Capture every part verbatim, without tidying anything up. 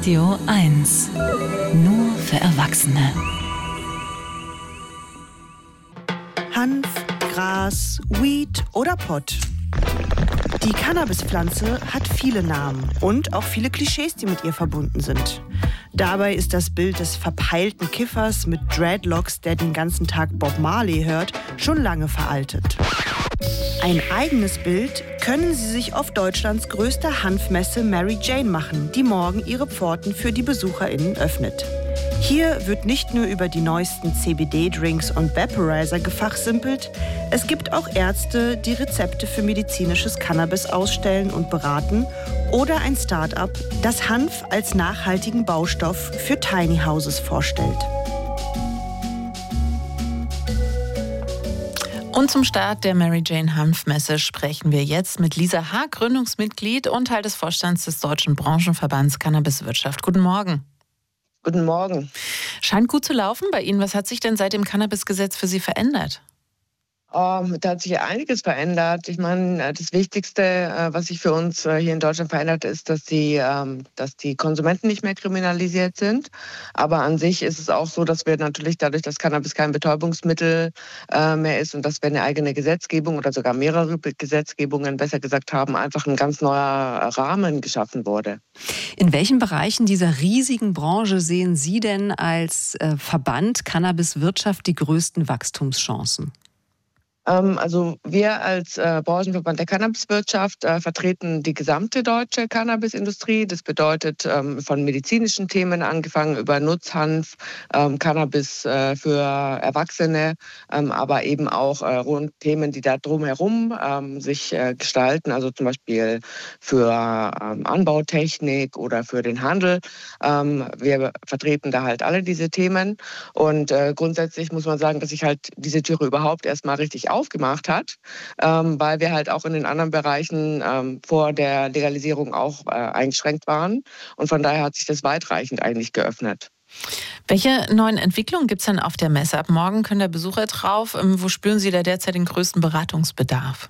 Radio eins. Nur für Erwachsene. Hanf, Gras, Weed oder Pott. Die Cannabispflanze hat viele Namen und auch viele Klischees, die mit ihr verbunden sind. Dabei ist das Bild des verpeilten Kiffers mit Dreadlocks, der den ganzen Tag Bob Marley hört, schon lange veraltet. Ein eigenes Bild können Sie sich auf Deutschlands größter Hanfmesse Mary Jane machen, die morgen ihre Pforten für die BesucherInnen öffnet. Hier wird nicht nur über die neuesten C B D-Drinks und Vaporizer gefachsimpelt, es gibt auch Ärzte, die Rezepte für medizinisches Cannabis ausstellen und beraten, oder ein Start-up, das Hanf als nachhaltigen Baustoff für Tiny Houses vorstellt. Und zum Start der Mary Jane Hanfmesse sprechen wir jetzt mit Lisa Haag, Gründungsmitglied und Teil des Vorstands des Deutschen Branchenverbands Cannabiswirtschaft. Guten Morgen. Guten Morgen. Scheint gut zu laufen bei Ihnen. Was hat sich denn seit dem Cannabisgesetz für Sie verändert? Oh, da hat sich einiges verändert. Ich meine, das Wichtigste, was sich für uns hier in Deutschland verändert, ist, dass die, dass die Konsumenten nicht mehr kriminalisiert sind. Aber an sich ist es auch so, dass wir natürlich dadurch, dass Cannabis kein Betäubungsmittel mehr ist und dass wir eine eigene Gesetzgebung oder sogar mehrere Gesetzgebungen, besser gesagt haben, einfach ein ganz neuer Rahmen geschaffen wurde. In welchen Bereichen dieser riesigen Branche sehen Sie denn als Verband Cannabiswirtschaft die größten Wachstumschancen? Also wir als äh, Branchenverband der Cannabiswirtschaft äh, vertreten die gesamte deutsche Cannabisindustrie. Das bedeutet ähm, von medizinischen Themen angefangen über Nutzhanf, ähm, Cannabis äh, für Erwachsene, ähm, aber eben auch äh, rund Themen, die da drumherum ähm, sich äh, gestalten, also zum Beispiel für ähm, Anbautechnik oder für den Handel. Ähm, wir vertreten da halt alle diese Themen und äh, grundsätzlich muss man sagen, dass sich halt diese Türe überhaupt erstmal richtig aufgemacht hat, ähm, weil wir halt auch in den anderen Bereichen ähm, vor der Legalisierung auch äh, eingeschränkt waren. Und von daher hat sich das weitreichend eigentlich geöffnet. Welche neuen Entwicklungen gibt es denn auf der Messe? Ab morgen können da Besucher drauf. Ähm, wo spüren Sie da derzeit den größten Beratungsbedarf?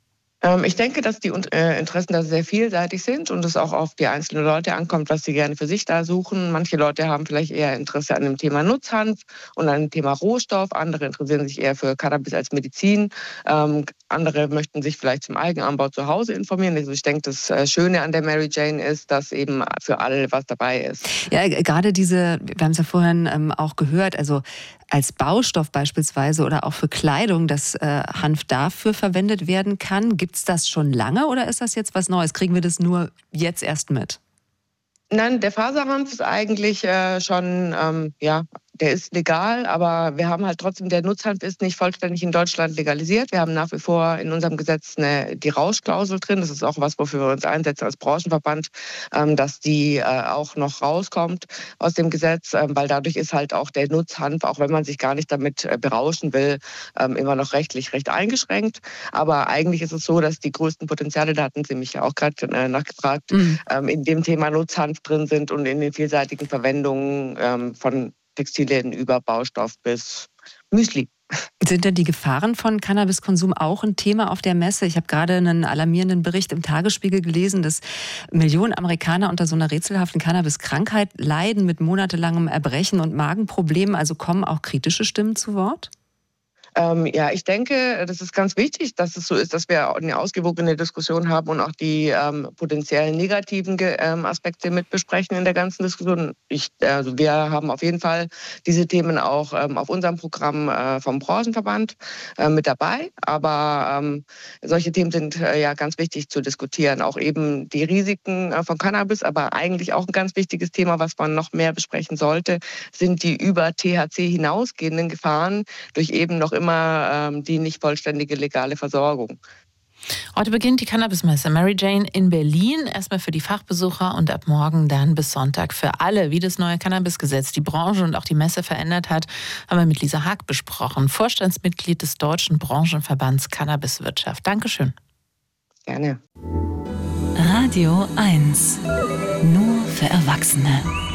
Ich denke, dass die Interessen da sehr vielseitig sind und es auch auf die einzelnen Leute ankommt, was sie gerne für sich da suchen. Manche Leute haben vielleicht eher Interesse an dem Thema Nutzhanf und an dem Thema Rohstoff. Andere interessieren sich eher für Cannabis als Medizin. Ähm, andere möchten sich vielleicht zum Eigenanbau zu Hause informieren. Also ich denke, das Schöne an der Mary Jane ist, dass eben für alle was dabei ist. Ja, gerade diese, wir haben es ja vorhin ähm, auch gehört, also als Baustoff beispielsweise oder auch für Kleidung, dass äh, Hanf dafür verwendet werden kann. Gibt es das schon lange oder ist das jetzt was Neues? Kriegen wir das nur jetzt erst mit? Nein, der Faserhanf ist eigentlich äh, schon, ähm, ja, der ist legal, aber wir haben halt trotzdem, der Nutzhanf ist nicht vollständig in Deutschland legalisiert. Wir haben nach wie vor in unserem Gesetz eine, die Rauschklausel drin. Das ist auch was, wofür wir uns einsetzen als Branchenverband, ähm, dass die äh, auch noch rauskommt aus dem Gesetz, ähm, weil dadurch ist halt auch der Nutzhanf, auch wenn man sich gar nicht damit äh, berauschen will, ähm, immer noch rechtlich recht eingeschränkt. Aber eigentlich ist es so, dass die größten Potenziale, da hatten Sie mich ja auch gerade äh, nachgefragt, mhm. ähm, in dem Thema Nutzhanf drin sind und in den vielseitigen Verwendungen ähm, von Textilien über Baustoff bis Müsli. Sind denn die Gefahren von Cannabiskonsum auch ein Thema auf der Messe? Ich habe gerade einen alarmierenden Bericht im Tagesspiegel gelesen, dass Millionen Amerikaner unter so einer rätselhaften Cannabiskrankheit leiden mit monatelangem Erbrechen und Magenproblemen. Also kommen auch kritische Stimmen zu Wort? Ähm, ja, ich denke, das ist ganz wichtig, dass es so ist, dass wir eine ausgewogene Diskussion haben und auch die ähm, potenziellen negativen ähm, Aspekte mit besprechen in der ganzen Diskussion. Ich, also wir haben auf jeden Fall diese Themen auch ähm, auf unserem Programm äh, vom Branchenverband äh, mit dabei. Aber ähm, solche Themen sind äh, ja ganz wichtig zu diskutieren. Auch eben die Risiken äh, von Cannabis, aber eigentlich auch ein ganz wichtiges Thema, was man noch mehr besprechen sollte, sind die über T H C hinausgehenden Gefahren durch eben noch immer die nicht vollständige legale Versorgung. Heute beginnt die Cannabismesse Mary Jane in Berlin. Erstmal für die Fachbesucher und ab morgen dann bis Sonntag für alle. Wie das neue Cannabisgesetz die Branche und auch die Messe verändert hat, haben wir mit Lisa Haag besprochen. Vorstandsmitglied des Deutschen Branchenverbands Cannabiswirtschaft. Dankeschön. Gerne. Radio eins. Nur für Erwachsene.